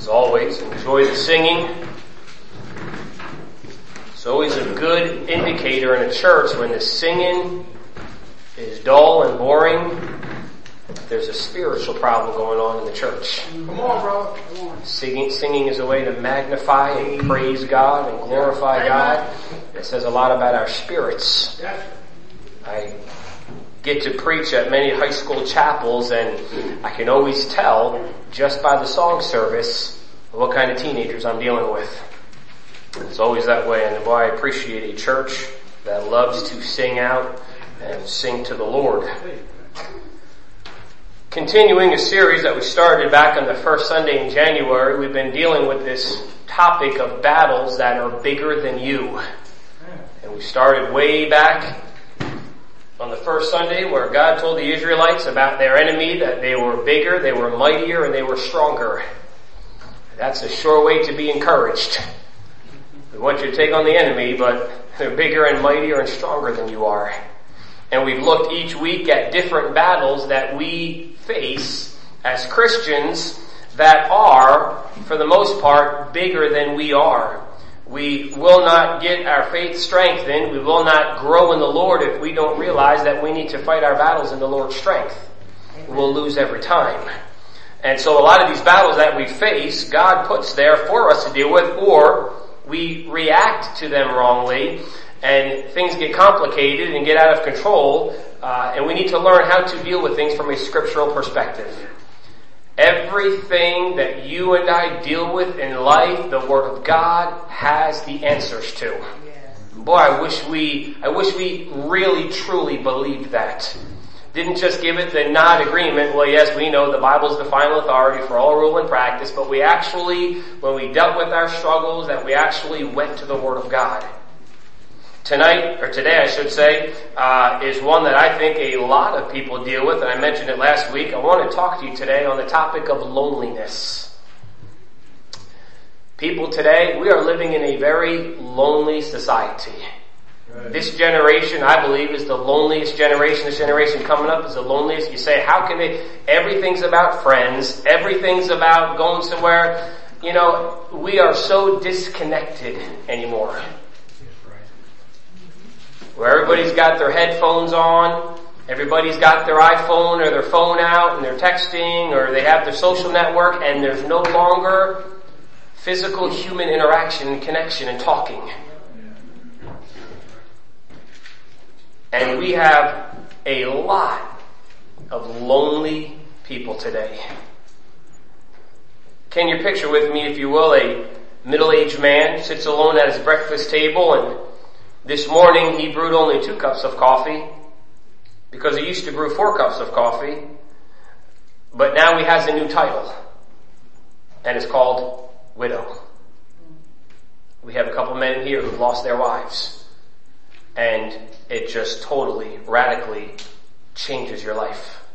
As always, enjoy the singing. It's always a good indicator in a church when the singing is dull and boring. There's a spiritual problem going on in the church. Come on, bro. Come on. Singing is a way to magnify and praise God and glorify God. It says a lot about our spirits. I get to preach at many high school chapels, and I can always tell just by the song service what kind of teenagers I'm dealing with. It's always that way, and boy, I appreciate a church that loves to sing out and sing to the Lord. Continuing a series that we started back on the first Sunday in January, we've been dealing with this topic of battles that are bigger than you. And we started way back on the first Sunday where God told the Israelites about their enemy, that they were bigger, they were mightier, and they were stronger. That's a sure way to be encouraged. We want you to take on the enemy, but they're bigger and mightier and stronger than you are. And we've looked each week at different battles that we face as Christians that are, for the most part, bigger than we are. We will not get our faith strengthened. We will not grow in the Lord if we don't realize that we need to fight our battles in the Lord's strength. We'll lose every time. And so a lot of these battles that we face, God puts there for us to deal with, or we react to them wrongly, and things get complicated and get out of control, and we need to learn how to deal with things from a scriptural perspective. Everything that you and I deal with in life, the Word of God has the answers to. Boy, I wish we really truly believed that. Didn't just give it the nod agreement, well yes, we know the Bible's the final authority for all rule and practice, but we actually, when we dealt with our struggles, that we actually went to the Word of God. Tonight, or today I should say, is one that I think a lot of people deal with, and I mentioned it last week. I want to talk to you today on the topic of loneliness. People today, we are living in a very lonely society. Right. This generation, I believe, is the loneliest generation. This generation coming up is the loneliest. You say, how can they, everything's about friends, everything's about going somewhere. You know, we are so disconnected anymore. Where everybody's got their headphones on, everybody's got their iPhone or their phone out and they're texting or they have their social network, and there's no longer physical human interaction and connection and talking. And we have a lot of lonely people today. Can you picture with me, if you will, a middle-aged man sits alone at his breakfast table, and this morning he brewed only 2 cups of coffee because he used to brew 4 cups of coffee, but now he has a new title, and it's called widow. We have a couple men here who've lost their wives, and it just totally, radically changes your life.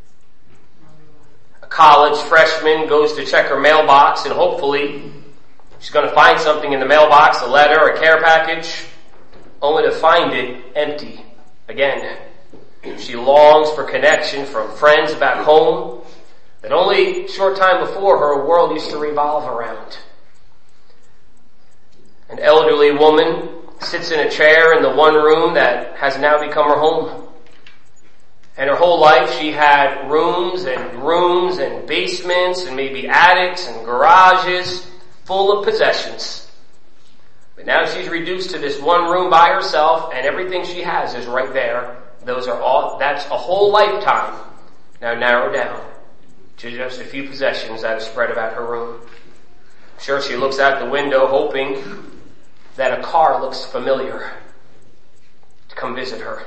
A college freshman goes to check her mailbox, and hopefully she's going to find something in the mailbox, a letter, a care package, only to find it empty again. She longs for connection from friends back home that only a short time before her world used to revolve around. An elderly woman sits in a chair in the one room that has now become her home. And her whole life she had rooms and basements and maybe attics and garages full of possessions. But now she's reduced to this one room by herself, and everything she has is right there. That's a whole lifetime now narrowed down to just a few possessions that are spread about her room. I'm sure she looks out the window hoping that a car looks familiar to come visit her.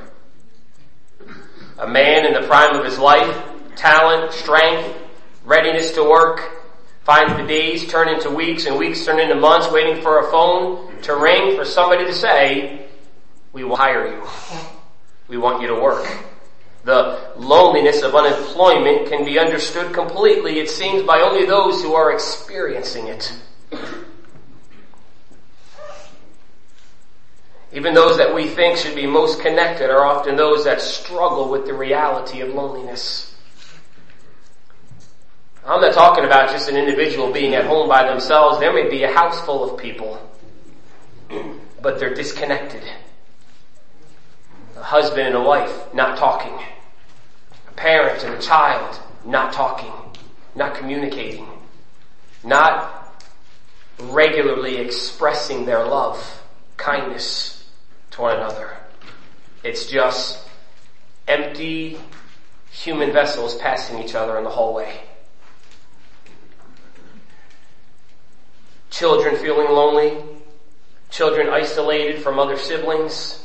A man in the prime of his life, talent, strength, readiness to work, finds the days turn into weeks and weeks turn into months waiting for a phone to ring for somebody to say, we will hire you. We want you to work. The loneliness of unemployment can be understood completely, it seems, by only those who are experiencing it. Even those that we think should be most connected are often those that struggle with the reality of loneliness. I'm not talking about just an individual being at home by themselves. There may be a house full of people, but they're disconnected. A husband and a wife not talking. A parent and a child not talking, not communicating, not regularly expressing their love, kindness to one another. It's just empty human vessels passing each other in the hallway. Children feeling lonely, children isolated from other siblings,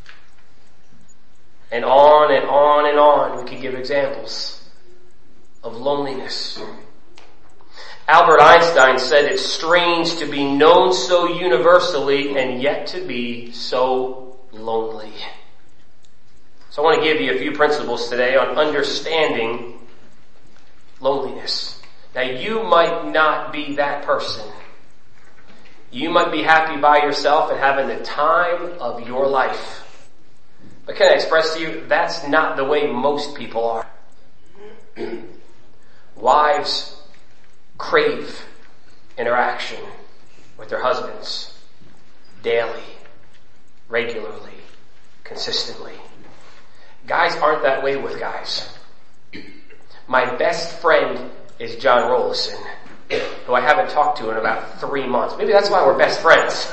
and on and on and on. We could give examples of loneliness. Albert Einstein said it's strange to be known so universally and yet to be so lonely. So I want to give you a few principles today on understanding loneliness. Now you might not be that person. You might be happy by yourself and having the time of your life. But can I express to you, that's not the way most people are. Wives crave interaction with their husbands daily, regularly, consistently. Guys aren't that way with guys. My best friend is John Rollison, who I haven't talked to in about 3 months. Maybe that's why we're best friends.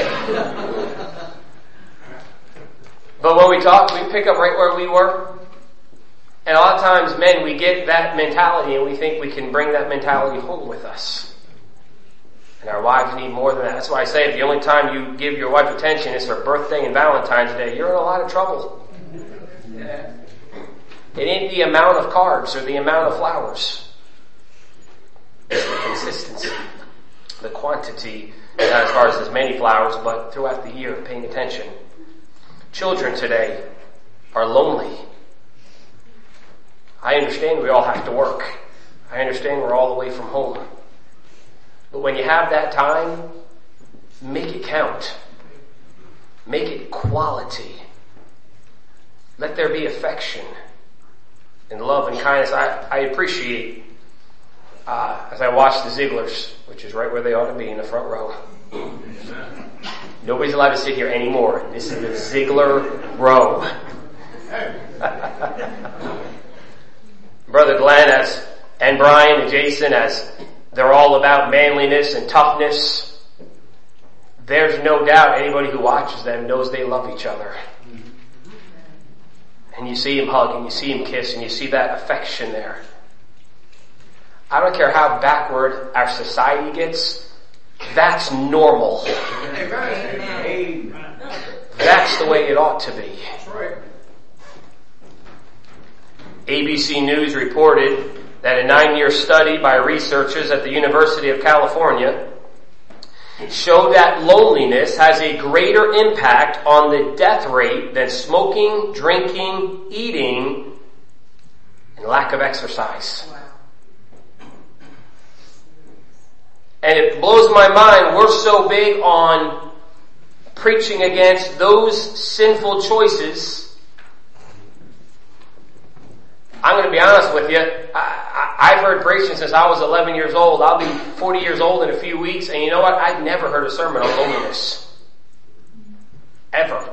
But when we talk, we pick up right where we were. And a lot of times, men, we get that mentality and we think we can bring that mentality home with us. And our wives need more than that. That's why I say if the only time you give your wife attention is her birthday and Valentine's Day, you're in a lot of trouble. Yeah. It ain't the amount of cards or the amount of flowers. It's the consistency, the quantity, not as far as many flowers, but throughout the year, paying attention. Children today are lonely. I understand we all have to work. I understand we're all away from home. But when you have that time, make it count. Make it quality. Let there be affection and love and kindness. I appreciate, as I watch the Zieglers, which is right where they ought to be in the front row. Nobody's allowed to sit here anymore. This is the Ziegler row. Brother Glenn and Brian and Jason, as they're all about manliness and toughness, there's no doubt anybody who watches them knows they love each other. And you see him hug and you see him kiss and you see that affection there. I don't care how backward our society gets, that's normal. That's the way it ought to be. ABC News reported that a 9-year study by researchers at the University of California showed that loneliness has a greater impact on the death rate than smoking, drinking, eating, and lack of exercise. And it blows my mind, we're so big on preaching against those sinful choices. I'm going to be honest with you. I've heard preaching since I was 11 years old. I'll be 40 years old in a few weeks. And you know what? I've never heard a sermon on loneliness. Ever.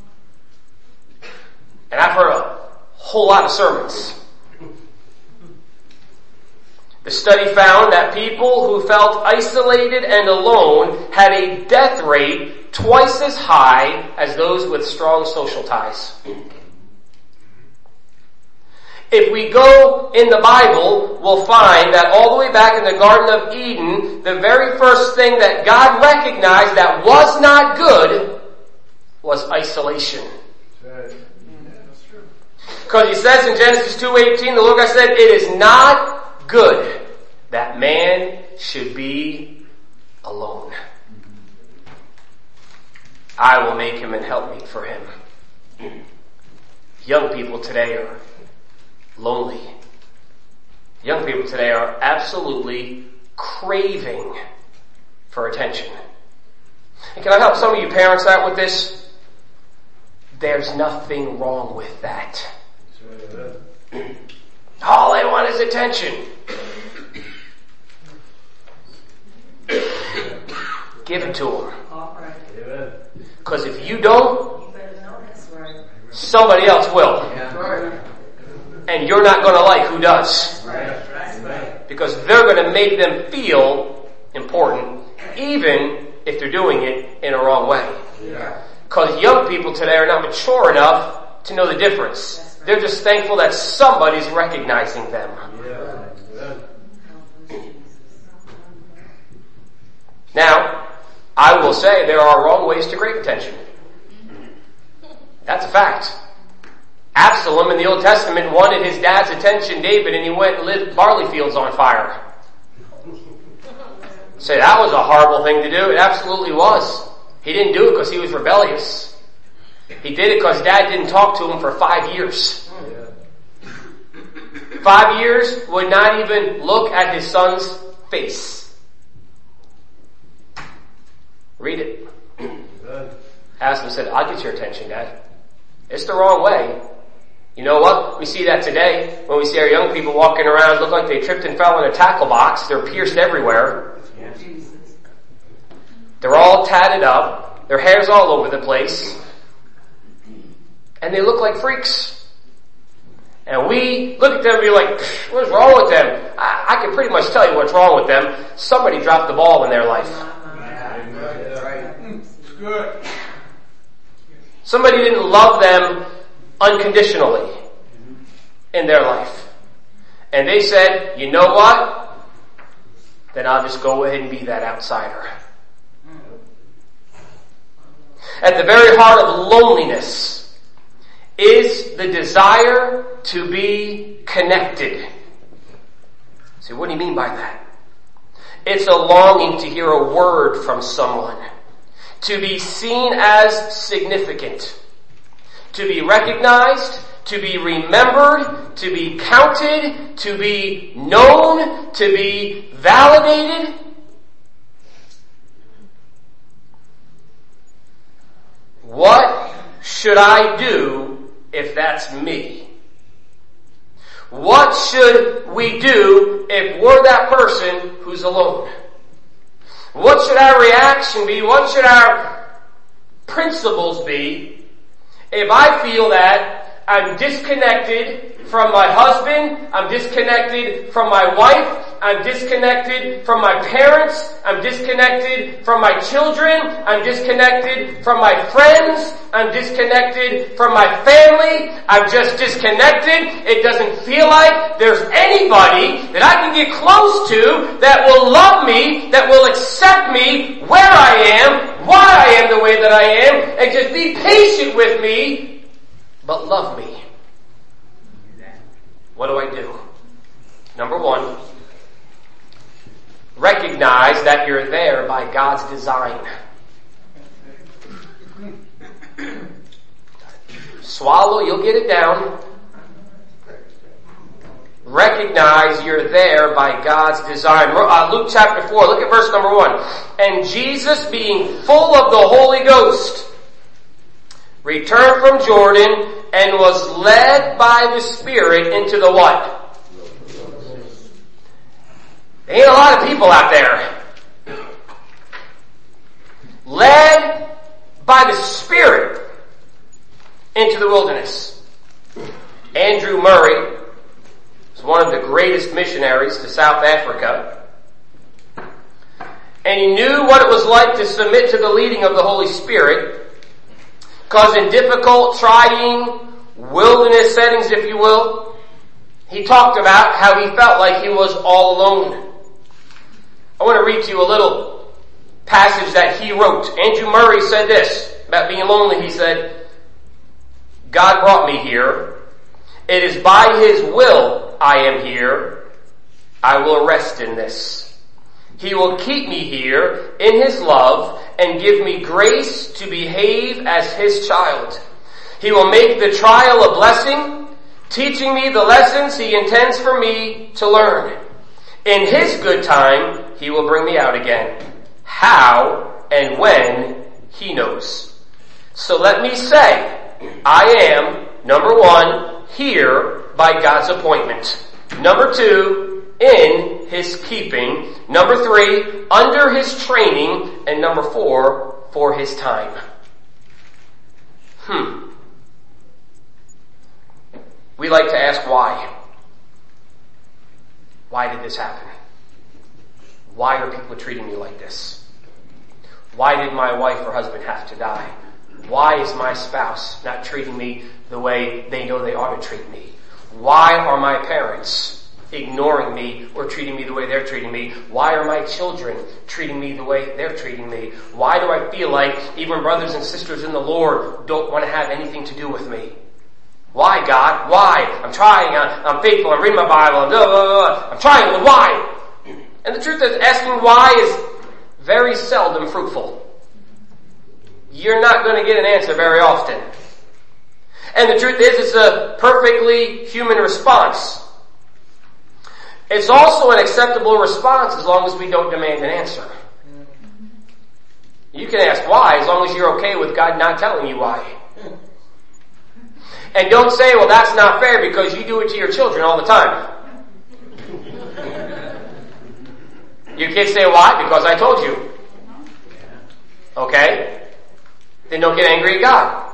And I've heard a whole lot of sermons. The study found that people who felt isolated and alone had a death rate twice as high as those with strong social ties. If we go in the Bible, we'll find that all the way back in the Garden of Eden, the very first thing that God recognized that was not good was isolation. Because he says in Genesis 2:18, the Lord God said, "It is not good that man should be alone. I will make him an helpmeet for him." Young people today are lonely. Young people today are absolutely craving for attention. And can I help some of you parents out with this? There's nothing wrong with that. All they want is attention. Give it to them. All right. Because if you don't, You better know that's right. somebody else will. Right. And you're not going to like who does. Right. Because they're going to make them feel important, even if they're doing it in a wrong way. Yeah. Because young people today are not mature enough to know the difference. They're just thankful that somebody's recognizing them. Now, I will say there are wrong ways to crave attention. That's a fact. Absalom in the Old Testament wanted his dad's attention, David, and he went and lit barley fields on fire. Say that was a horrible thing to do. It absolutely was. He didn't do it because he was rebellious. He did it because dad didn't talk to him for 5 years. 5 years, would not even look at his son's face. Read it. Absalom said, I'll get your attention, Dad. It's the wrong way. You know what? We see that today when we see our young people walking around look like they tripped and fell in a tackle box. They're pierced everywhere. They're all tatted up. Their hair's all over the place. And they look like freaks. And we look at them and be like, what's wrong with them? I can pretty much tell you what's wrong with them. Somebody dropped the ball in their life. Good. Somebody didn't love them unconditionally in their life. And they said, you know what? Then I'll just go ahead and be that outsider. At the very heart of loneliness is the desire to be connected. See, what do you mean by that? It's a longing to hear a word from someone, to be seen as significant, to be recognized, to be remembered, to be counted, to be known, to be validated. What should I do if that's me? What should we do if we're that person who's alone? What should our reaction be? What should our principles be if I feel that I'm disconnected from my husband, I'm disconnected from my wife, I'm disconnected from my parents, I'm disconnected from my children, I'm disconnected from my friends, I'm disconnected from my family, I'm just disconnected. It doesn't feel like there's anybody that I can get close to that will love me, that will accept me where I am, why I am the way that I am, and just be patient with me, but love me. What do I do? Number one, recognize that you're there by God's design. Swallow, you'll get it down. Recognize you're there by God's design. Luke chapter 4, look at verse number 1. And Jesus, being full of the Holy Ghost, returned from Jordan and was led by the Spirit into the what? There ain't a lot of people out there. Led by the Spirit into the wilderness. Andrew Murray was one of the greatest missionaries to South Africa. And he knew what it was like to submit to the leading of the Holy Spirit. Because in difficult, trying, wilderness settings, if you will, he talked about how he felt like he was all alone. I want to read to you a little passage that he wrote. Andrew Murray said this about being lonely. He said, God brought me here. It is by His will I am here. I will rest in this. He will keep me here in His love and give me grace to behave as His child. He will make the trial a blessing, teaching me the lessons He intends for me to learn. In His good time, He will bring me out again. How and when, He knows. So let me say, I am, number one, here by God's appointment. Number two, in his keeping. Number 3, under his training. And number 4, for his time. We like to ask why. Why did this happen? Why are people treating me like this? Why did my wife or husband have to die? Why is my spouse not treating me the way they know they ought to treat me? Why are my parents ignoring me or treating me the way they're treating me? Why are my children treating me the way they're treating me? Why do I feel like even brothers and sisters in the Lord don't want to have anything to do with me? Why, God? Why? I'm trying, I'm faithful, I'm reading my Bible, I'm trying, but why? And the truth is, asking why is very seldom fruitful. You're not going to get an answer very often. And the truth is, it's a perfectly human response. It's also an acceptable response as long as we don't demand an answer. You can ask why as long as you're okay with God not telling you why. And don't say, well, that's not fair because you do it to your children all the time. Your kids say, why? Because I told you. Okay? Then don't get angry at God.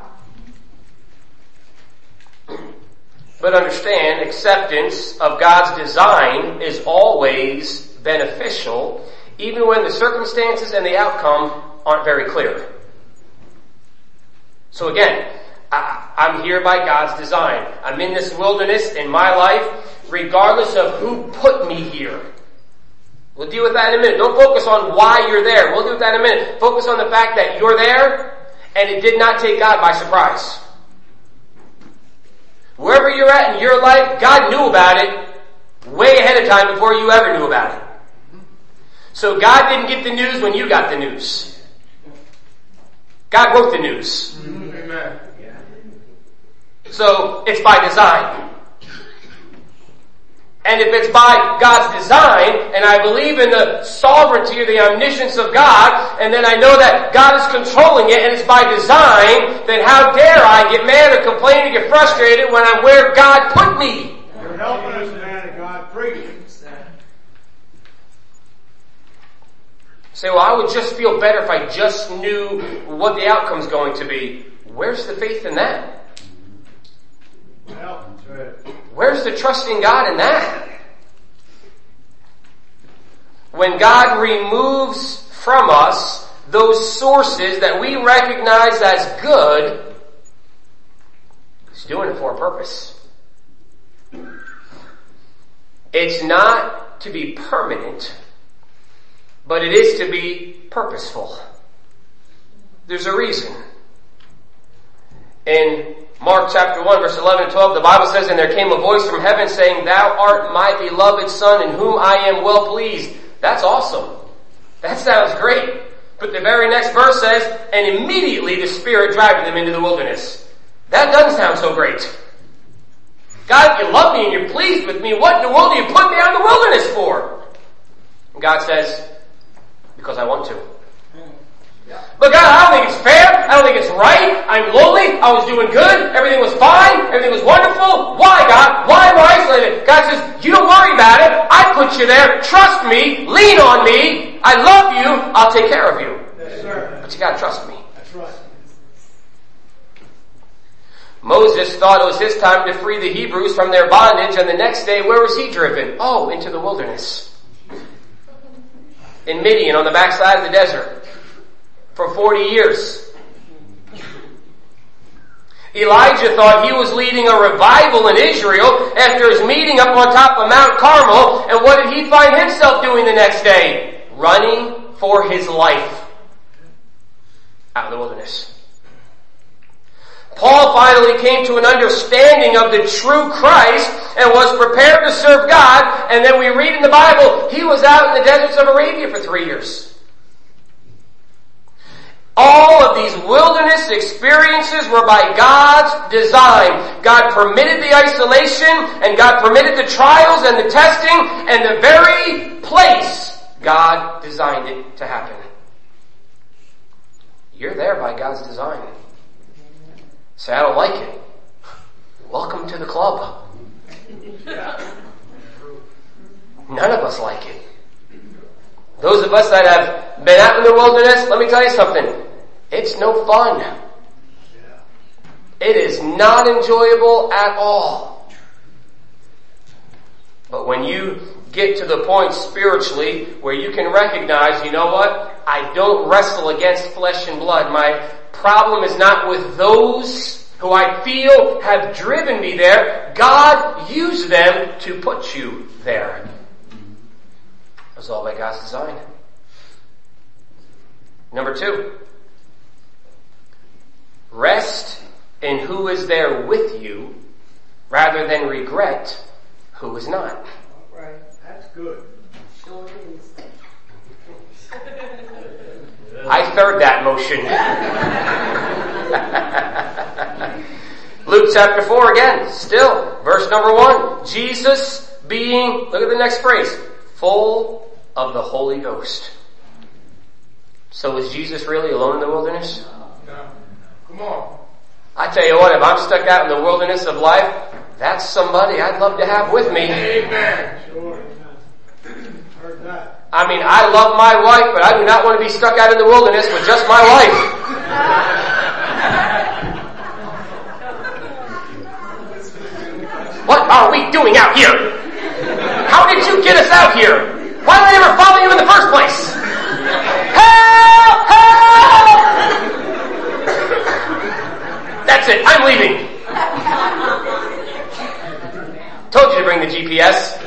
But understand, acceptance of God's design is always beneficial, even when the circumstances and the outcome aren't very clear. So again, I'm here by God's design. I'm in this wilderness in my life, regardless of who put me here. We'll deal with that in a minute. Don't focus on why you're there. We'll deal with that in a minute. Focus on the fact that you're there, and it did not take God by surprise. Wherever you're at in your life, God knew about it way ahead of time before you ever knew about it. So God didn't get the news when you got the news. God wrote the news. Amen. So it's by design. And if it's by God's design, and I believe in the sovereignty or the omniscience of God, and then I know that God is controlling it and it's by design, then how dare I get mad or complain or get frustrated when I'm where God put me? You're helping us, man, and God preaching. Say, well, I would just feel better if I just knew what the outcome's going to be. Where's the faith in that? Well, that's right. Where's the trust in God in that? When God removes from us those sources that we recognize as good, He's doing it for a purpose. It's not to be permanent, but it is to be purposeful. There's a reason. In Mark chapter 1 verse 11 and 12, the Bible says, and there came a voice from heaven saying, thou art my beloved Son in whom I am well pleased. That's awesome. That sounds great. But the very next verse says, and immediately the Spirit dragged them into the wilderness. That doesn't sound so great. God, you love me and you're pleased with me. What in the world do you put me out in the wilderness for? And God says, because I want to. But God, I don't think it's fair. I don't think it's right. I'm lowly. I was doing good. Everything was fine. Everything was wonderful. Why, God? Why am I isolated? God says, you don't worry about it. I put you there. Trust me. Lean on me. I love you. I'll take care of you. Yes, sir. But you gotta trust me. That's right. Moses thought it was his time to free the Hebrews from their bondage, and the next day, where was he driven? Oh, into the wilderness. In Midian, on the backside of the desert. For 40 years. Elijah thought he was leading a revival in Israel after his meeting up on top of Mount Carmel, and what did he find himself doing the next day? Running for his life out in the wilderness. Paul finally came to an understanding of the true Christ and was prepared to serve God, and then we read in the Bible, he was out in the deserts of Arabia for 3 years. All of these wilderness experiences were by God's design. God permitted the isolation, and God permitted the trials and the testing, and the very place God designed it to happen. You're there by God's design. Say, I don't like it. Welcome to the club. None of us like it. Those of us that have been out in the wilderness, let me tell you something. It's no fun. It is not enjoyable at all. But when you get to the point spiritually where you can recognize, you know what? I don't wrestle against flesh and blood. My problem is not with those who I feel have driven me there. God used them to put you there. That's all by God's design. Number 2. Rest in who is there with you rather than regret who is not. Right. That's good. Sure is. I third that motion. Luke chapter 4 again, still, verse number 1. Jesus being, look at the next phrase, full of the Holy Ghost. So was Jesus really alone in the wilderness? No. Come on. I tell you what, if I'm stuck out in the wilderness of life, that's somebody I'd love to have with me. Amen. Sure. Heard that. I mean, I love my wife, but I do not want to be stuck out in the wilderness with just my wife. What are we doing out here? How did you get us out here? Why did I ever follow you in the first place? Help! Help! That's it. I'm leaving. Told you to bring the GPS.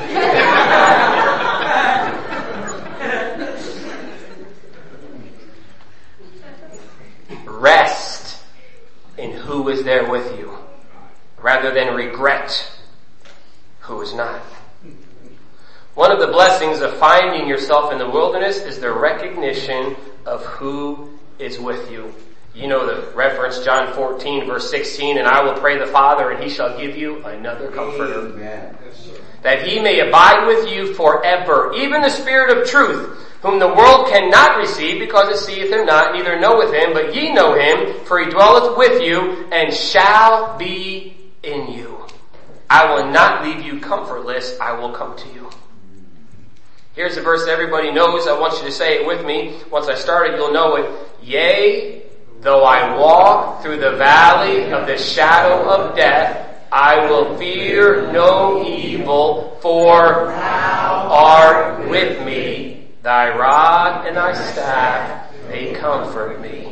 Rest in who is there with you rather than regret who is not. One of the blessings of finding yourself in the wilderness is the recognition of who is with you. You know the reference, John 14 verse 16, and I will pray the Father and he shall give you another comforter. Amen. That he may abide with you forever, even the Spirit of truth, whom the world cannot receive because it seeth him not, neither knoweth him, but ye know him, for he dwelleth with you and shall be in you. I will not leave you comfortless, I will come to you. Here's a verse that everybody knows. I want you to say it with me. Once I start it, you'll know it. Yea, though I walk through the valley of the shadow of death, I will fear no evil, for thou art with me. Thy rod and thy staff, they comfort me.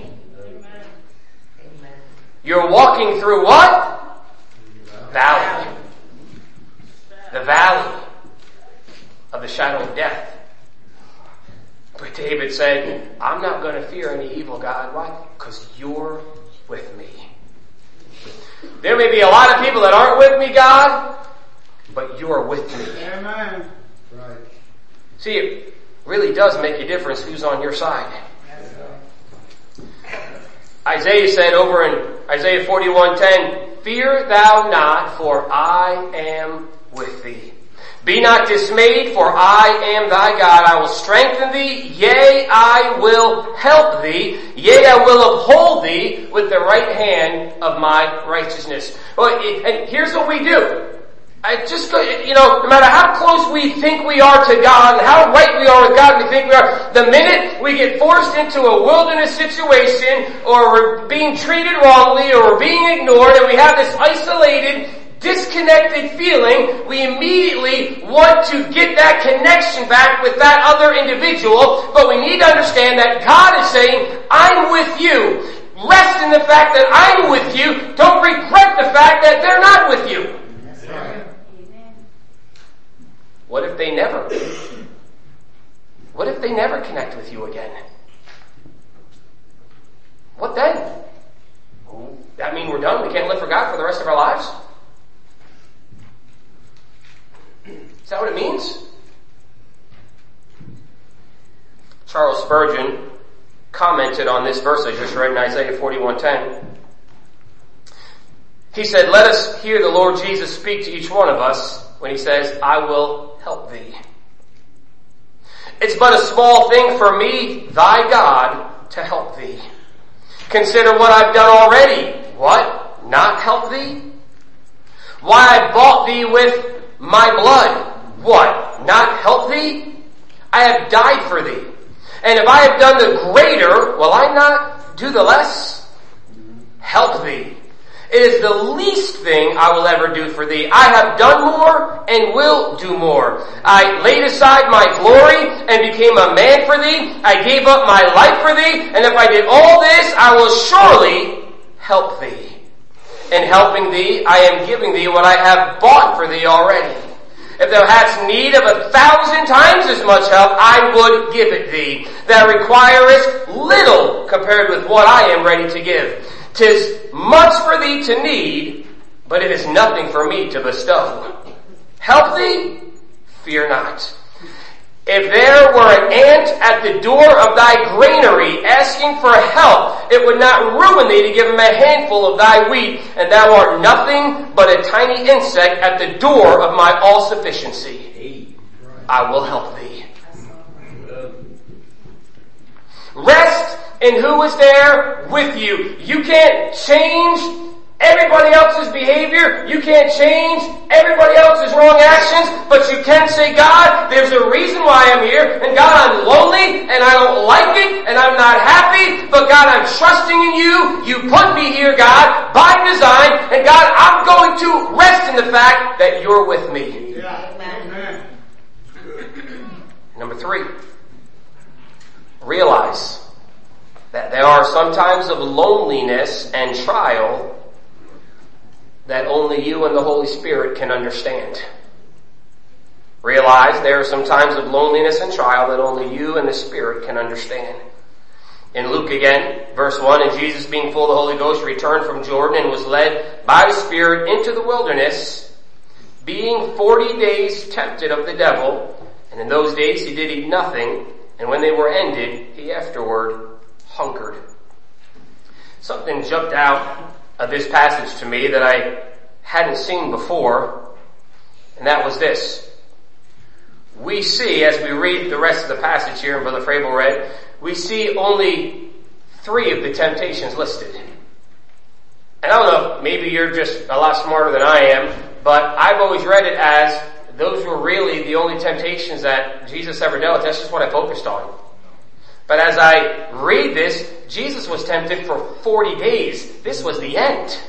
You're walking through what? Valley. The valley of the shadow of death. But David said, I'm not going to fear any evil, God. Why? Because you're with me. There may be a lot of people that aren't with me, God, but you're with me. Amen. Right. See, it really does make a difference who's on your side. Isaiah said over in Isaiah 41:10, fear thou not, for I am with thee. Be not dismayed, for I am thy God. I will strengthen thee, yea, I will help thee, yea, I will uphold thee with the right hand of my righteousness. Well, and here's what we do. No matter how close we think we are to God and how right we are with God we think we are, the minute we get forced into a wilderness situation or we're being treated wrongly or we're being ignored and we have this isolated, disconnected feeling, we immediately want to get that connection back with that other individual, but we need to understand that God is saying, I'm with you. Rest in the fact that I'm with you. Don't regret the fact that they're not with you. What if they never connect with you again? What then? That mean we're done? We can't live for God for the rest of our lives? Is that what it means? Charles Spurgeon commented on this verse I just read in Isaiah 41:10. He said, let us hear the Lord Jesus speak to each one of us when he says, I will help thee. It's but a small thing for me, thy God, to help thee. Consider what I've done already. What? Not help thee? Why I bought thee with my blood. what? Not help thee? I have died for thee. And if I have done the greater, will I not do the less? Help thee. It is the least thing I will ever do for thee. I have done more and will do more. I laid aside my glory and became a man for thee. I gave up my life for thee. And if I did all this, I will surely help thee. In helping thee, I am giving thee what I have bought for thee already. If thou hadst need of 1,000 times as much help, I would give it thee. Thou requirest little compared with what I am ready to give. 'Tis much for thee to need, but it is nothing for me to bestow. Help thee? Fear not. If there were an ant at the door of thy granary asking for help, it would not ruin thee to give him a handful of thy wheat, and thou art nothing but a tiny insect at the door of my all-sufficiency. I will help thee. Rest in who is there with you. You can't change everybody else's behavior. You can't change everybody else's wrong actions, but you can say, God, there's a reason why I'm here, and God, I'm lonely, and I don't like it, and I'm not happy, but God, I'm trusting in you. You put me here, God, by design, and God, I'm going to rest in the fact that you're with me. Yeah. Amen. Number 3, realize that there are some times of loneliness and trial that only you and the Holy Spirit can understand. Realize there are some times of loneliness and trial that only you and the Spirit can understand. In Luke again, verse 1, and Jesus, being full of the Holy Ghost, returned from Jordan and was led by the Spirit into the wilderness, being 40 days tempted of the devil. And in those days he did eat nothing, and when they were ended, he afterward hungered. Something jumped out of this passage to me that I hadn't seen before, and that was this. We see, as we read the rest of the passage here, and Brother Frabel read, we see only 3 of the temptations listed. And I don't know, maybe you're just a lot smarter than I am, but I've always read it as those were really the only temptations that Jesus ever dealt with. That's just what I focused on. But as I read this, Jesus was tempted for 40 days. This was the end.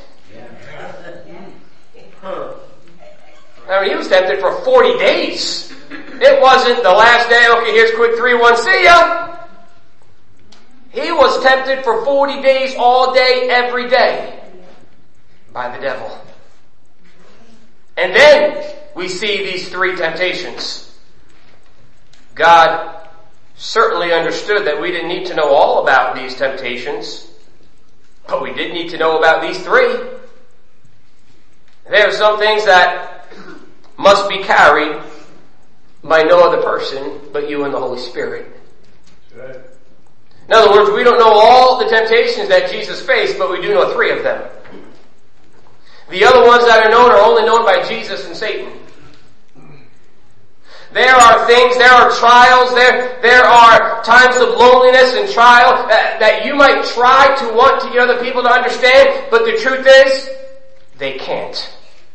I mean, he was tempted for 40 days. It wasn't the last day, okay, here's quick 3-1, see ya. He was tempted for 40 days, all day, every day, by the devil. And then we see these 3 temptations. God certainly understood that we didn't need to know all about these temptations, but we did need to know about these 3. There are some things that must be carried by no other person but you and the Holy Spirit. Right. In other words, we don't know all the temptations that Jesus faced, but we do know 3 of them. The other ones that are known are only known by Jesus and Satan. There are things, there are trials, there are times of loneliness and trial that you might try to want to get other people to understand, but the truth is, they can't.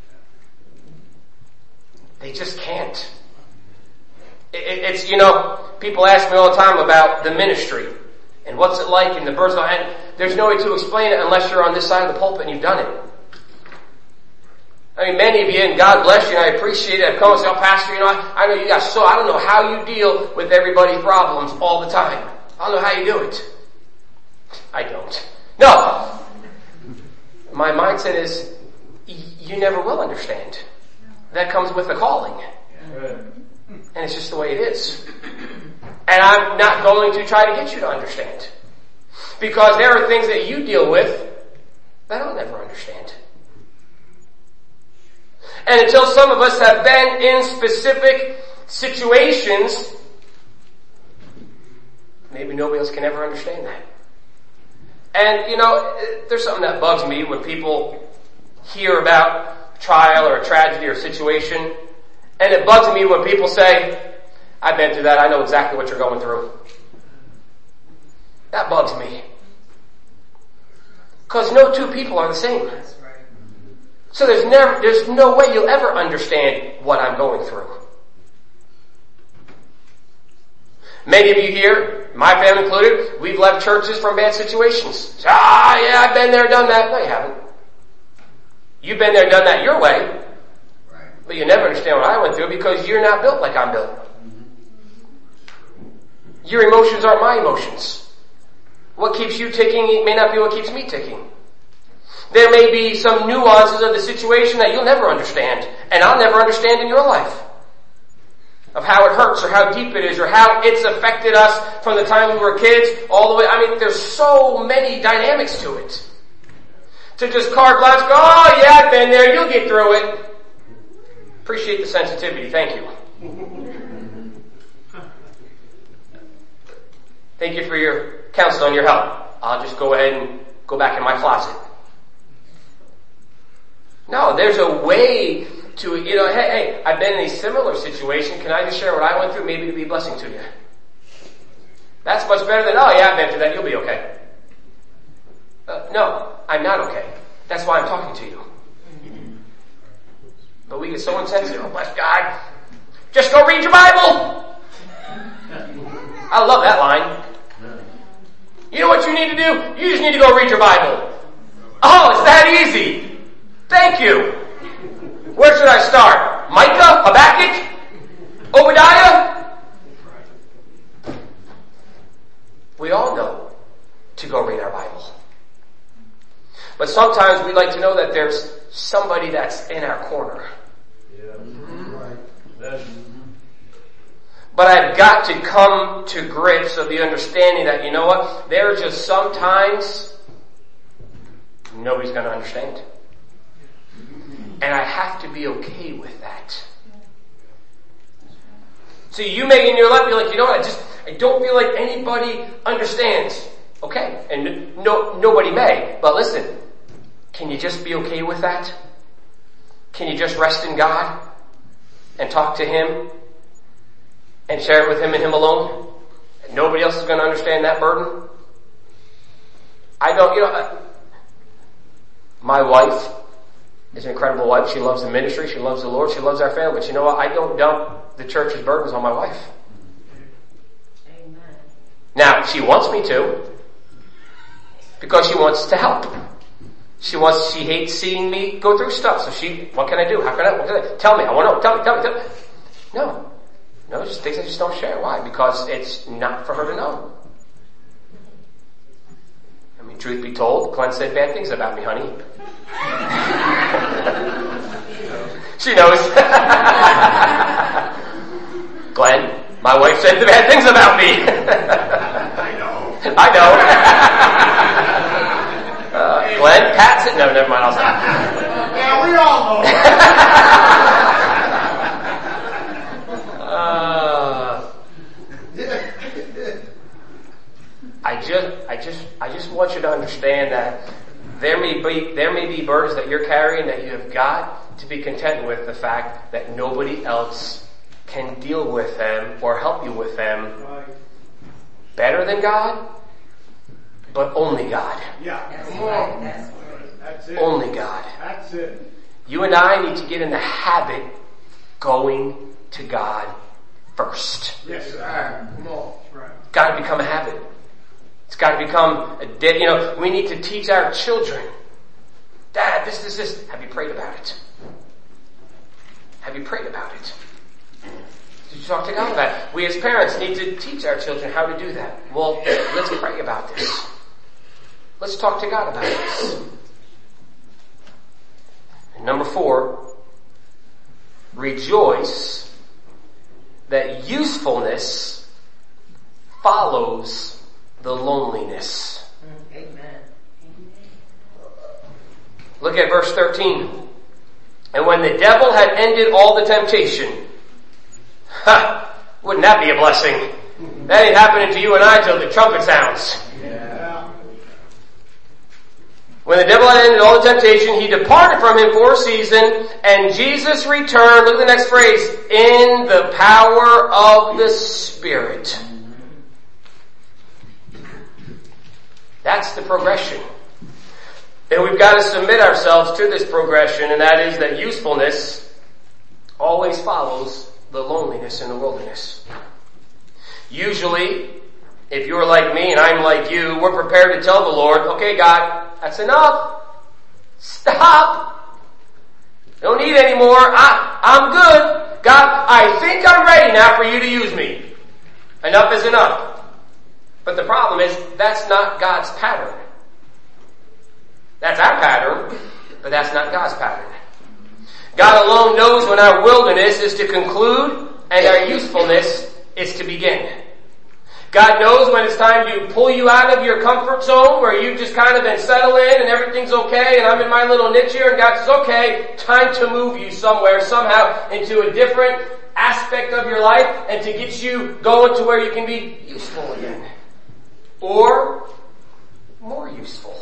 They just can't. It's, people ask me all the time about the ministry and what's it like in the birth, and there's no way to explain it unless you're on this side of the pulpit and you've done it. I mean, many of you, and God bless you, and I appreciate it, have come and said, oh, Pastor, I know you guys, I don't know how you deal with everybody's problems all the time. I don't know how you do it. I don't. No. My mindset is, you never will understand. That comes with the calling. And it's just the way it is. And I'm not going to try to get you to understand. Because there are things that you deal with that I'll never understand. And until some of us have been in specific situations, maybe nobody else can ever understand that. And there's something that bugs me when people hear about a trial or a tragedy or situation, and it bugs me when people say, I've been through that, I know exactly what you're going through. That bugs me. Because no 2 people are the same. So there's no way you'll ever understand what I'm going through. Many of you here, my family included, we've left churches from bad situations. Yeah, I've been there, done that. No, you haven't. You've been there, done that your way. Right. But you never understand what I went through because you're not built like I'm built. Your emotions aren't my emotions. What keeps you ticking may not be what keeps me ticking. There may be some nuances of the situation that you'll never understand, and I'll never understand in your life. Of how it hurts, or how deep it is, or how it's affected us from the time we were kids all the way. I mean, there's so many dynamics to it. To just carte blanche go, oh yeah, I've been there, you'll get through it. Appreciate the sensitivity, thank you. Thank you for your counsel and your help. I'll just go ahead and go back in my closet. No, there's a way to, hey, I've been in a similar situation. Can I just share what I went through? Maybe to be a blessing to you. That's much better than, oh yeah, I've been through that, you'll be okay. No, I'm not okay. That's why I'm talking to you. But we get so insensitive. Oh, bless God. Just go read your Bible. I love that line. You know what you need to do? You just need to go read your Bible. Oh, it's that easy. Thank you. Where should I start? Micah? Habakkuk? Obadiah? We all know to go read our Bible. But sometimes we like to know that there's somebody that's in our corner. Yeah. Right. But I've got to come to grips of the understanding that, you know what? There are just sometimes nobody's going to understand. And I have to be okay with that. So you may in your life be like, you know what? I don't feel like anybody understands. Okay. And nobody may. But listen, can you just be okay with that? Can you just rest in God and talk to Him and share it with Him and Him alone? And nobody else is going to understand that burden. My wife is an incredible wife. She loves the ministry. She loves the Lord. She loves our family. But you know what? I don't dump the church's burdens on my wife. Amen. Now, she wants me to because she wants to help. She hates seeing me go through stuff. So what can I do? What can I, tell me. I want to know. Tell me. No, just things I just don't share. Why? Because it's not for her to know. I mean, truth be told, Glenn said bad things about me, honey. She knows. Glenn, my wife said the bad things about me. I know. Glenn, Pat said, no, never mind, I'll stop. Yeah, we all know. I just want you to understand that there may be burdens that you're carrying that you have got to be content with the fact that nobody else can deal with them or help you with them better than God, but only God. Yeah. That's right. That's it. Only God. That's it. You and I need to get in the habit going to God first. Yes, sir. Come on. Right. It's got to become a habit. It's got to become we need to teach our children. Dad, this. Have you prayed about it? Have you prayed about it? Did you talk to God about it? We as parents need to teach our children how to do that. Well, let's pray about this. Let's talk to God about this. And number 4, rejoice that usefulness follows the loneliness. Amen. Look at verse 13. And when the devil had ended all the temptation, wouldn't that be a blessing? That ain't happening to you and I till the trumpet sounds. Yeah. When the devil had ended all the temptation, he departed from him for a season, and Jesus returned, look at the next phrase, in the power of the Spirit. That's the progression. And we've got to submit ourselves to this progression, and that is that usefulness always follows the loneliness in the wilderness. Usually, if you're like me and I'm like you, we're prepared to tell the Lord, okay, God, that's enough. Stop. Don't need any more. I'm good. God, I think I'm ready now for you to use me. Enough is enough. But the problem is, that's not God's pattern. That's our pattern, but that's not God's pattern. God alone knows when our wilderness is to conclude and our usefulness is to begin. God knows when it's time to pull you out of your comfort zone where you've just kind of been settled in and everything's okay and I'm in my little niche here, and God says, okay, time to move you somewhere, somehow into a different aspect of your life and to get you going to where you can be useful again. Or more useful.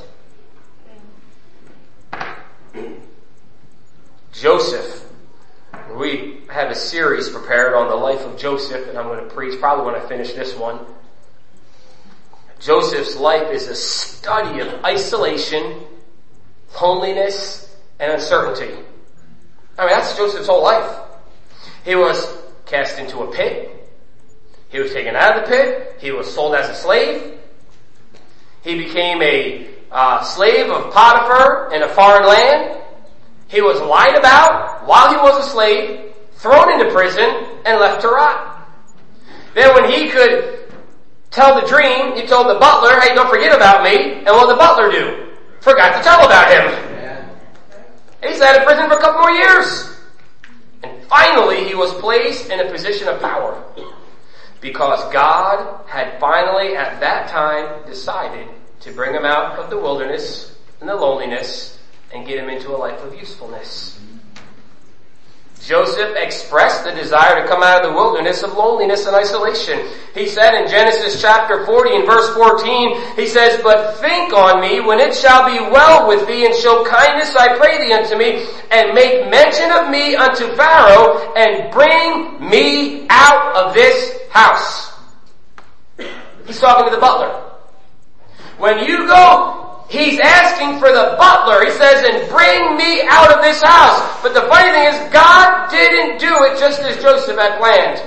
Joseph. We have a series prepared on the life of Joseph, and I'm going to preach probably when I finish this one. Joseph's life is a study of isolation, loneliness, and uncertainty. I mean, that's Joseph's whole life. He was cast into a pit. He was taken out of the pit. He was sold as a slave. He became a slave of Potiphar in a foreign land. He was lied about while he was a slave, thrown into prison, and left to rot. Then when he could tell the dream, he told the butler, hey, don't forget about me. And what did the butler do? Forgot to tell about him. Yeah. He sat in prison for a couple more years. And finally he was placed in a position of power. Because God had finally at that time decided to bring him out of the wilderness and the loneliness and get him into a life of usefulness. Joseph expressed the desire to come out of the wilderness of loneliness and isolation. He said in Genesis chapter 40 and verse 14, he says, but think on me when it shall be well with thee, and show kindness, I pray thee, unto me, and make mention of me unto Pharaoh, and bring me out of this house. He's talking to the butler. When you go, he's asking for the butler. He says, and bring me out of this house. But the funny thing is, God didn't do it just as Joseph had planned.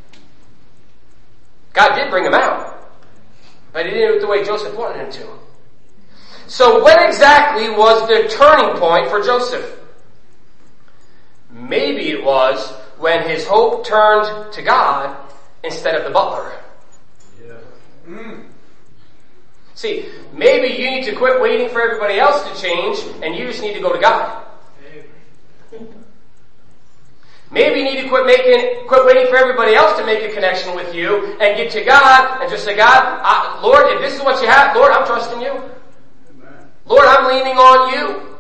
God did bring him out. But he didn't do it the way Joseph wanted him to. So when exactly was the turning point for Joseph? Maybe it was when his hope turned to God instead of the butler. Yeah. See, maybe you need to quit waiting for everybody else to change, and you just need to go to God. Maybe you need to quit waiting for everybody else to make a connection with you, and get to God, and just say, God, Lord, if this is what you have, Lord, I'm trusting you. Lord, I'm leaning on you.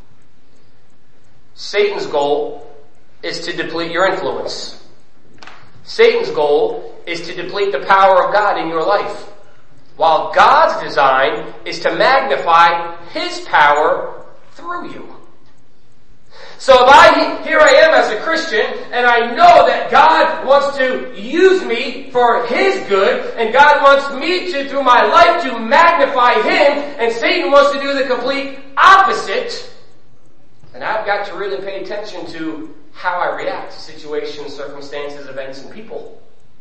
Satan's goal is to deplete your influence. Satan's goal is to deplete the power of God in your life. While God's design is to magnify his power through you. So if here I am as a Christian, and I know that God wants to use me for his good, and God wants me to, through my life, to magnify him, and Satan wants to do the complete opposite, then I've got to really pay attention to how I react to situations, circumstances, events, and people.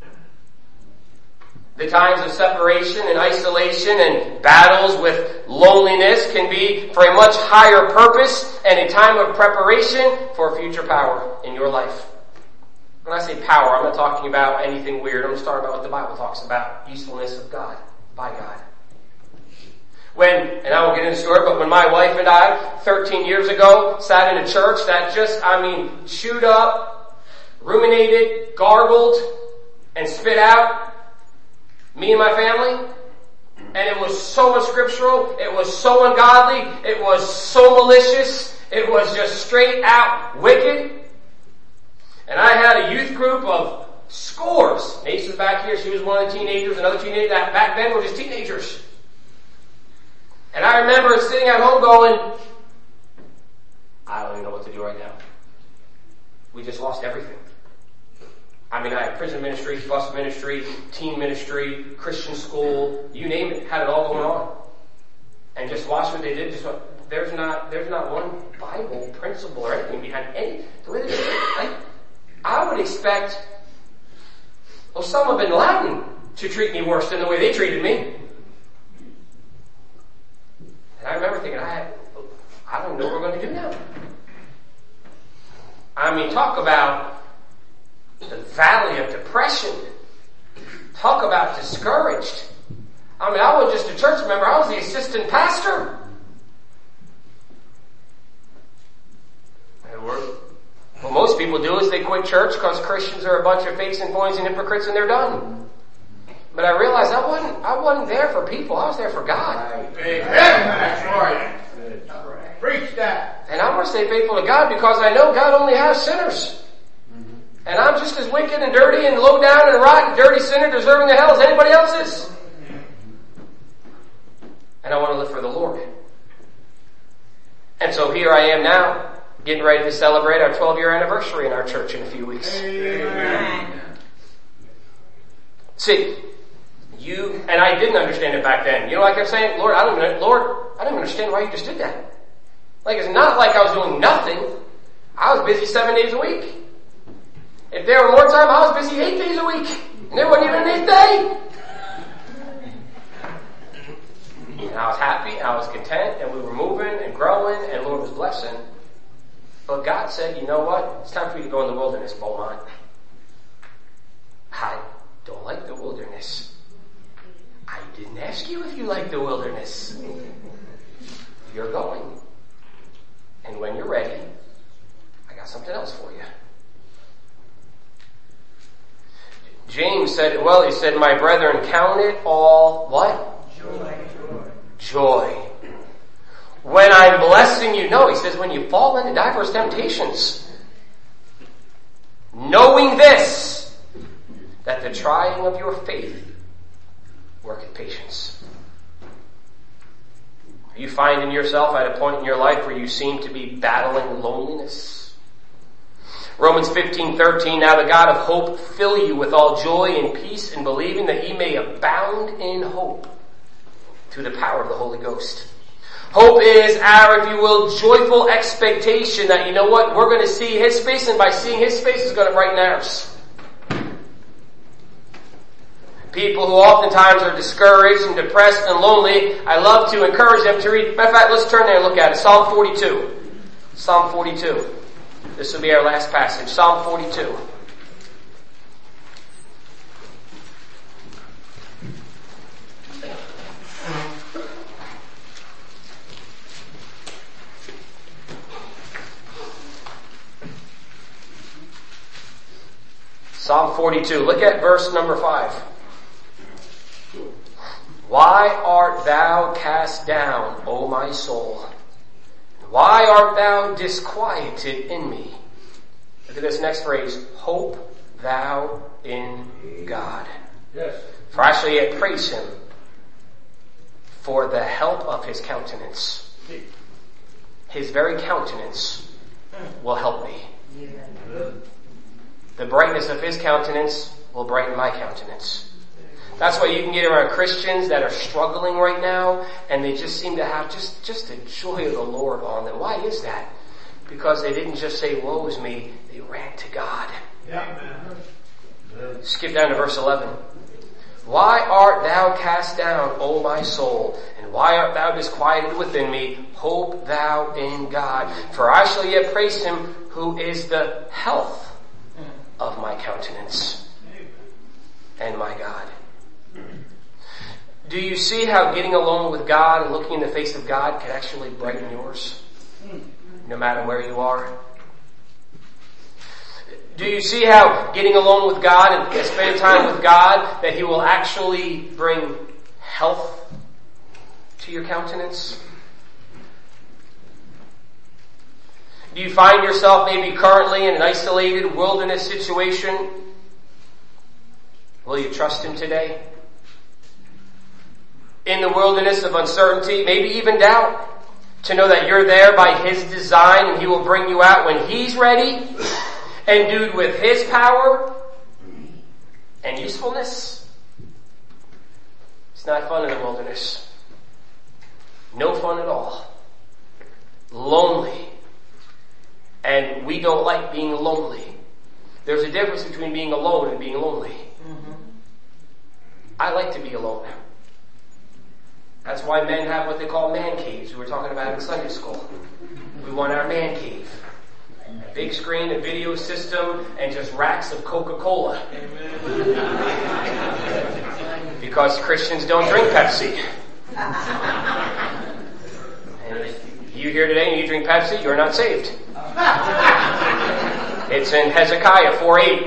The times of separation and isolation and battles with loneliness can be for a much higher purpose and a time of preparation for future power in your life. When I say power, I'm not talking about anything weird. I'm just talking about what the Bible talks about. Usefulness of God, by God. And I won't get into the story, but when my wife and I, 13 years ago, sat in a church that chewed up, ruminated, gargled, and spit out, me and my family, and it was so unscriptural, it was so ungodly, it was so malicious, it was just straight out wicked. And I had a youth group of scores. Nace was back here, she was one of the teenagers, another teenager that back then were just teenagers. And I remember sitting at home going, I don't even know what to do right now. We just lost everything. I mean, I had prison ministry, bus ministry, teen ministry, Christian school, you name it, had it all going on. And just watch what they did. There's not one Bible principle or anything behind any, the way they did it. I would expect Osama bin Laden to treat me worse than the way they treated me. And I remember thinking, I don't know what we're going to do now. I mean, talk about the valley of depression. Talk about discouraged. I mean, I wasn't just a church member, I was the assistant pastor. And what most people do is they quit church because Christians are a bunch of fakes and phonies and hypocrites and they're done. But I realized I wasn't there for people, I was there for God. Amen. That's right. Preach that. And I'm going to stay faithful to God because I know God only has sinners. And I'm just as wicked and dirty and low down and rotten, dirty sinner deserving the hell as anybody else is. And I want to live for the Lord. And so here I am now, getting ready to celebrate our 12-year anniversary in our church in a few weeks. Amen. See, and I didn't understand it back then. You know, I kept saying, Lord, I don't even understand why you just did that. Like, it's not like I was doing nothing. I was busy 7 days a week. If there were more time, I was busy 8 days a week. And there wasn't even an 8th day. And I was happy, I was content, and we were moving and growing, and Lord was blessing. But God said, you know what? It's time for you to go in the wilderness, Beaumont. I don't like the wilderness. I didn't ask you if you like the wilderness. You're going. And when you're ready, I got something else for you. James said, he said, my brethren, count it all, what? Joy. When I'm blessing you, no, he says, when you fall into diverse temptations, knowing this, that the trying of your faith worketh patience. Are you finding yourself at a point in your life where you seem to be battling loneliness? Romans 15:13, now the God of hope fill you with all joy and peace in believing that ye may abound in hope through the power of the Holy Ghost. Hope is our, if you will, joyful expectation that, you know what, we're going to see His face, and by seeing His face is going to brighten ours. People who oftentimes are discouraged and depressed and lonely, I love to encourage them to read. Matter of fact, let's turn there and look at it. Psalm 42. Psalm 42. This will be our last passage. Psalm 42. Psalm 42. Look at verse number 5. Why art thou cast down, O my soul? Why art thou disquieted in me? Look at this next phrase. Hope thou in God. Yes. For I shall yet praise Him for the help of His countenance. His very countenance will help me. The brightness of His countenance will brighten my countenance. That's why you can get around Christians that are struggling right now, and they just seem to have just the joy of the Lord on them. Why is that? Because they didn't just say, woe is me, they ran to God. Yeah. Skip down to verse 11. Why art thou cast down, O my soul? And why art thou disquieted within me? Hope thou in God. For I shall yet praise Him who is the health of my countenance and my God. Do you see how getting alone with God and looking in the face of God can actually brighten yours? No matter where you are. Do you see how getting alone with God and spending time with God, that He will actually bring health to your countenance? Do you find yourself maybe currently in an isolated wilderness situation? Will you trust Him today? In the wilderness of uncertainty, maybe even doubt, to know that you're there by His design and He will bring you out when He's ready, endued with His power and usefulness. It's not fun in the wilderness. No fun at all. Lonely. And we don't like being lonely. There's a difference between being alone and being lonely. I like to be alone. That's why men have what they call man caves. We were talking about in Sunday school. We want our man cave. A big screen, a video system, and just racks of Coca-Cola. Because Christians don't drink Pepsi. And if you here today and you drink Pepsi, you're not saved. It's in Hezekiah 4:8.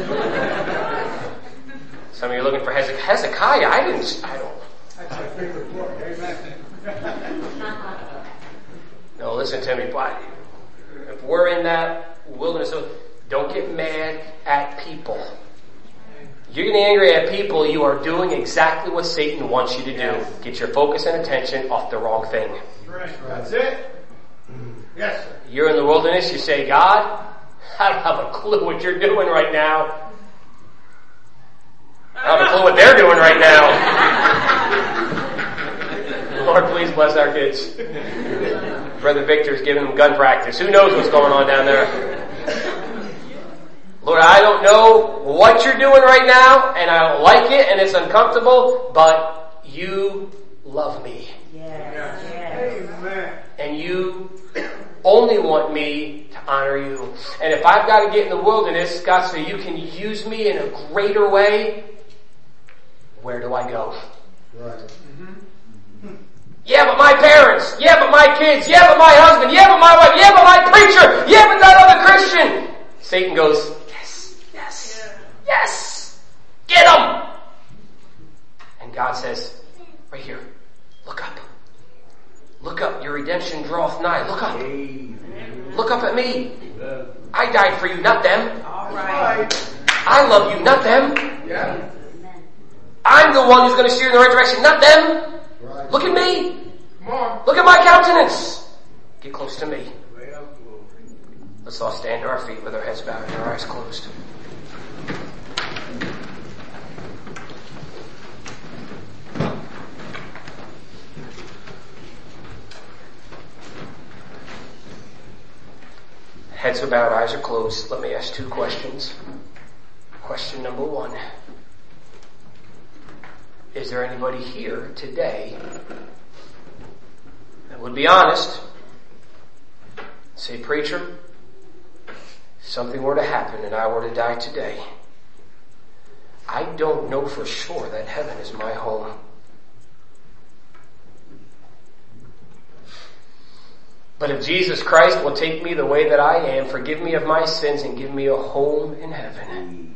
Some of you are looking for Hezekiah. I don't. That's my favorite book. Amen. No, listen to me. If we're in that wilderness, don't get mad at people. You're getting angry at people, you are doing exactly what Satan wants you to do. Get your focus and attention off the wrong thing. Right. That's it. Yes, sir. You're in the wilderness, you say, God, I don't have a clue what you're doing right now. I don't have a clue what they're doing right now. Lord, please bless our kids. Brother Victor's giving them gun practice. Who knows what's going on down there? Lord, I don't know what you're doing right now, and I don't like it, and it's uncomfortable, but you love me. Yes. Amen. And you only want me to honor you. And if I've got to get in the wilderness, God, so you can use me in a greater way, where do I go? Right. Yeah, but my parents. Yeah, but my kids. Yeah, but my husband. Yeah, but my wife. Yeah, but my preacher. Yeah, but that other Christian. Satan goes, yes, get them. And God says, right here, look up. Look up, your redemption draweth nigh. Look up. Look up at me. I died for you, not them. All right. I love you, not them. Yeah. I'm the one who's going to steer you in the right direction, not them. Right. Look at me. Come on. Look at my countenance. Get close to me. Way up. Let's all stand to our feet with our heads bowed and our eyes closed. Heads are bowed, eyes are closed. Let me ask two questions. Question number one. Is there anybody here today that would be honest? Say, preacher, if something were to happen and I were to die today, I don't know for sure that heaven is my home. But if Jesus Christ will take me the way that I am, forgive me of my sins and give me a home in heaven,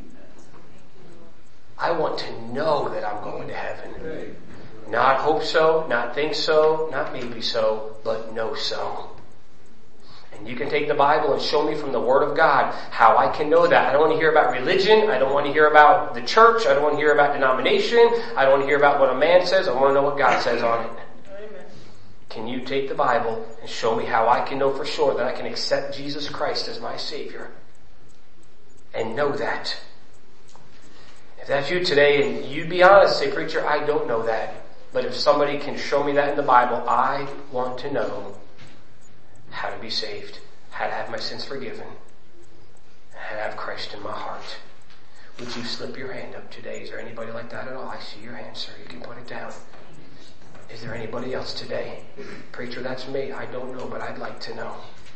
I want to know that I'm going to heaven. Not hope so, not think so, not maybe so, but know so. And you can take the Bible and show me from the Word of God how I can know that. I don't want to hear about religion. I don't want to hear about the church. I don't want to hear about denomination. I don't want to hear about what a man says. I want to know what God says on it. Can you take the Bible and show me how I can know for sure that I can accept Jesus Christ as my Savior and know that? If that's you today and you'd be honest, say, preacher, I don't know that. But if somebody can show me that in the Bible, I want to know how to be saved, how to have my sins forgiven, how to have Christ in my heart. Would you slip your hand up today? Is there anybody like that at all? I see your hand, sir. You can put it down. Is there anybody else today? Preacher, that's me. I don't know, but I'd like to know.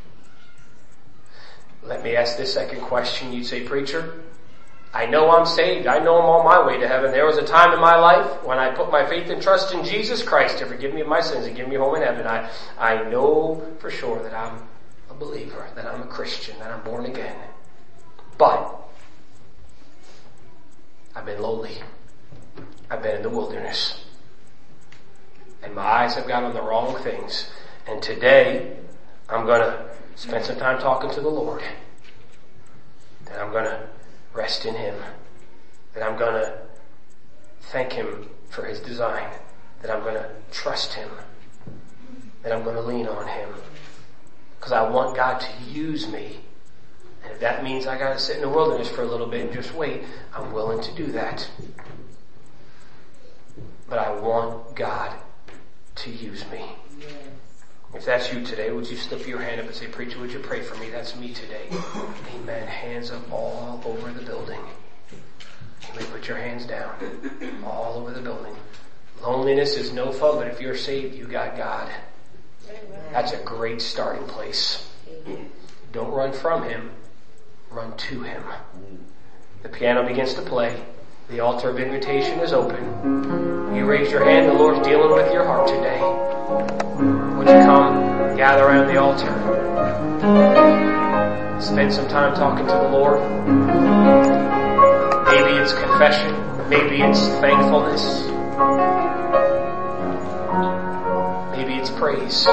Let me ask this second question. You'd say, preacher, I know I'm saved. I know I'm on my way to heaven. There was a time in my life when I put my faith and trust in Jesus Christ to forgive me of my sins and give me a home in heaven. I know for sure that I'm a believer, that I'm a Christian, that I'm born again. But I've been lonely. I've been in the wilderness. And my eyes have got on the wrong things. And today, I'm going to spend some time talking to the Lord. That I'm going to rest in Him. That I'm going to thank Him for His design. That I'm going to trust Him. That I'm going to lean on Him. Because I want God to use me. And if that means I got to sit in the wilderness for a little bit and just wait, I'm willing to do that. But I want God to use me. Yes. If that's you today, would you slip your hand up and say, preacher, would you pray for me? That's me today. Amen. Hands up all over the building. Let me put your hands down all over the building. Loneliness is no fun, but if you're saved, you got God. That's a great starting place. Don't run from Him. Run to Him. The piano begins to play. The altar of invitation is open. You raise your hand. The Lord's dealing with your heart today. Would you come gather around the altar? Spend some time talking to the Lord. Maybe it's confession. Maybe it's thankfulness. Maybe it's praise.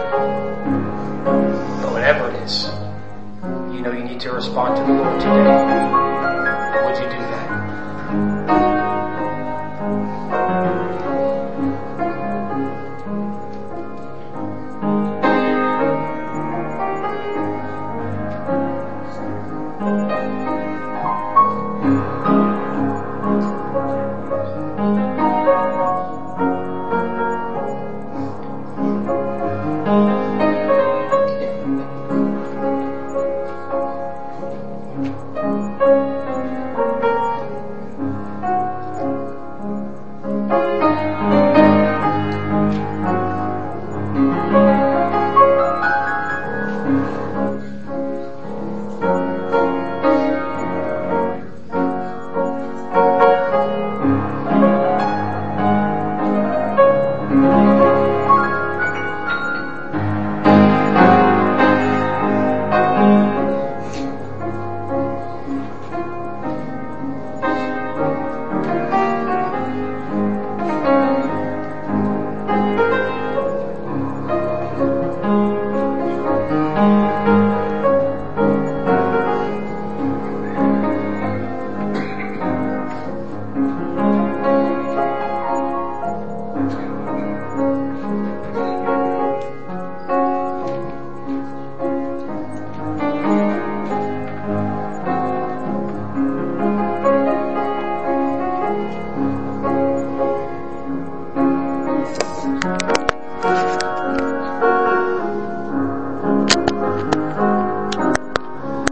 But whatever it is, you know you need to respond to the Lord today. Would you do that?